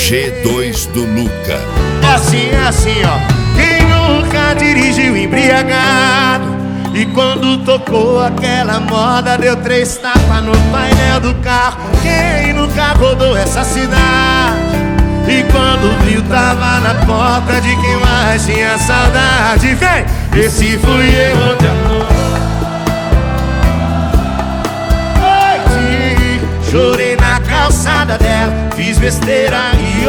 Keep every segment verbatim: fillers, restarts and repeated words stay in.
G dois do Luca. É assim, é assim, ó. Quem nunca dirigiu embriagado e quando tocou aquela moda deu três tapas no painel do carro? Quem nunca rodou essa cidade e quando viu tava na porta de quem mais tinha saudade? Vem! Esse fui eu ontem à noite, chorei na calçada dela, fiz besteira e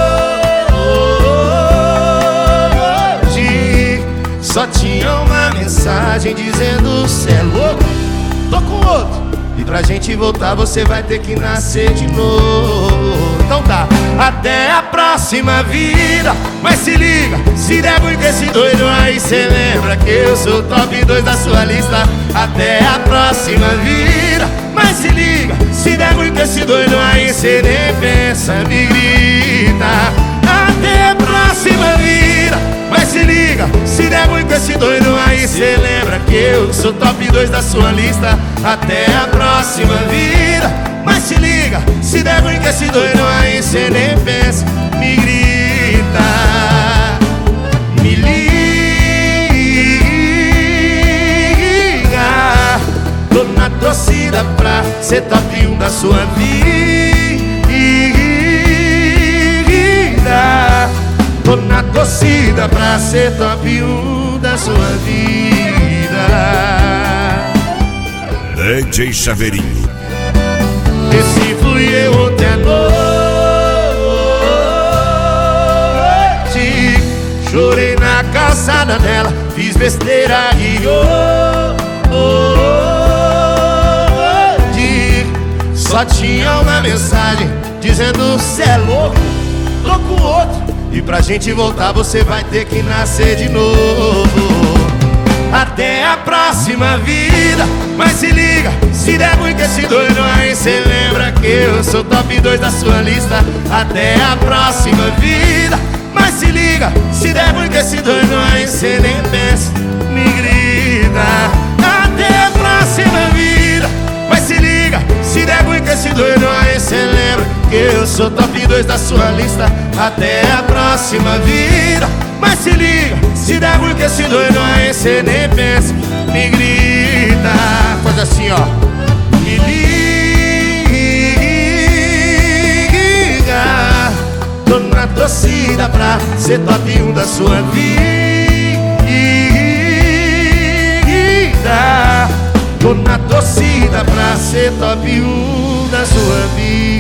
hoje só tinha uma mensagem dizendo: cê é louco, tô com outro, e pra gente voltar você vai ter que nascer de novo. Então tá, até a próxima vida. Mas se liga, se der ruim com esse doido aí, cê lembra que eu sou o top dois da sua lista. Até a próxima vida. Mas se liga, se der ruim com esse doido aí, cê nem pensa, me grita. Até a próxima vida. Mas se liga, se der ruim com esse doido aí, cê lembra que eu sou top dois da sua lista. Até a próxima vida. Mas se liga, se der ruim com esse doido aí, cê nem pensa, me grita. Me liga, tô na torcida pra ser top um da sua vida. Tô na torcida pra ser top um da sua vida. D J Chaveirinho. Esse fui eu ontem à noite, chorei na calçada dela, fiz besteira e hoje só tinha uma mensagem dizendo: cê é louco, tô com outro, e pra gente voltar você vai ter que nascer de novo. Até a próxima vida. Mas se liga, se der ruim com esse doido aí, cê lembra que eu sou top dois da sua lista. Até a próxima vida. Mas se liga, se der ruim com esse doido aí, cê nem pensa, me grita. Até a próxima vida. Mas se liga, se der ruim com esse doido aí, cê lembra que eu sou top dois da sua lista. Até a próxima vida. Mas se liga, se der ruim com esse doido aí, cê nem pensa, me grita. Faz assim, ó. Me liga, tô na torcida pra ser top um da sua vida. Tô na torcida pra ser top um da sua vida.